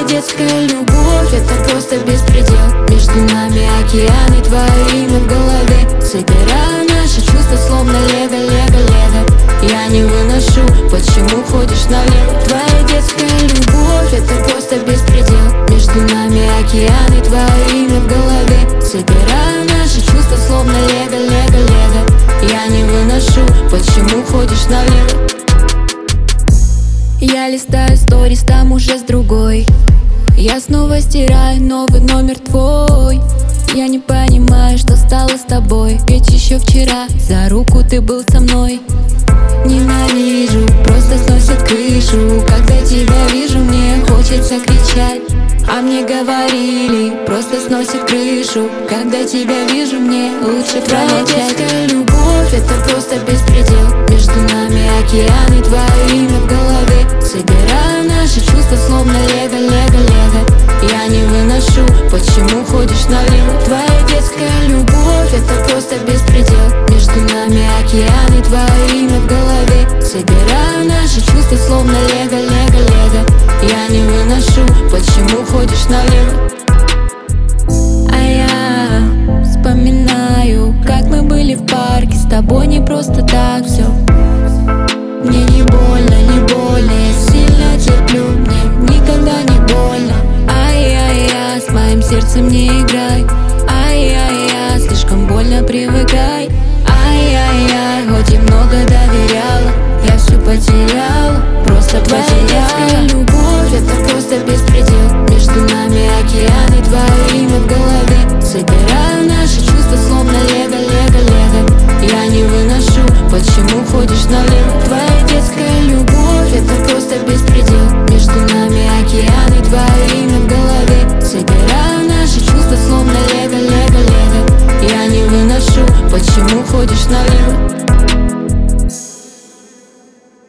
детская любовь — это просто беспредел. Между нами океаны, твое имя в голове. Собираю наши чувства, словно лего, лего, лего. Я не выношу, почему ходишь налево. Твоя детская любовь — это просто беспредел. Между нами океаны, твое имя в голове. Собираю наши чувства, словно лего, лего, лего. Я не выношу, почему ходишь налево. Я листаю сторис, там уже с другой. Я снова стираю новый номер твой. Я не понимаю, что стало с тобой. Ведь еще вчера за руку ты был со мной. Ненавижу, просто сносит крышу. Когда тебя вижу, мне хочется кричать. А мне говорили, просто сносит крышу. Когда тебя вижу, мне лучше промолчать. Твоя детская любовь — это просто беспредел. Между нами океаны, твое имя в голове. Собираю наши чувства, словно лего, лего, лего. Я не выношу, почему ходишь налево. Твоя детская любовь — это просто беспредел. Между нами океаны, твое имя в голове. Собираю наши чувства, словно лего, лего, лего. Я не выношу, почему ходишь налево. А я вспоминаю, как мы были в парке. С тобой не просто так все. Мне не больно, не больно. Я сильно терплю, мне никогда не больно. Ай-яй-яй, с моим сердцем не играй. Ай-яй-яй, слишком больно привыкай. Ай-яй-яй, хоть и много доверяла, я все потеряла, просто потеряла. Твоя любовь — это просто беспредел. Между нами океаны, твое имя в голове. Собираю наши чувства, словно лего, лего, лего. Я не выношу, почему ходишь налево. Твоя детская любовь — это просто беспредел. Между нами океаны, твое имя в голове. Собираю наши чувства, словно лего, лего, лего. Я не выношу, почему ходишь налево.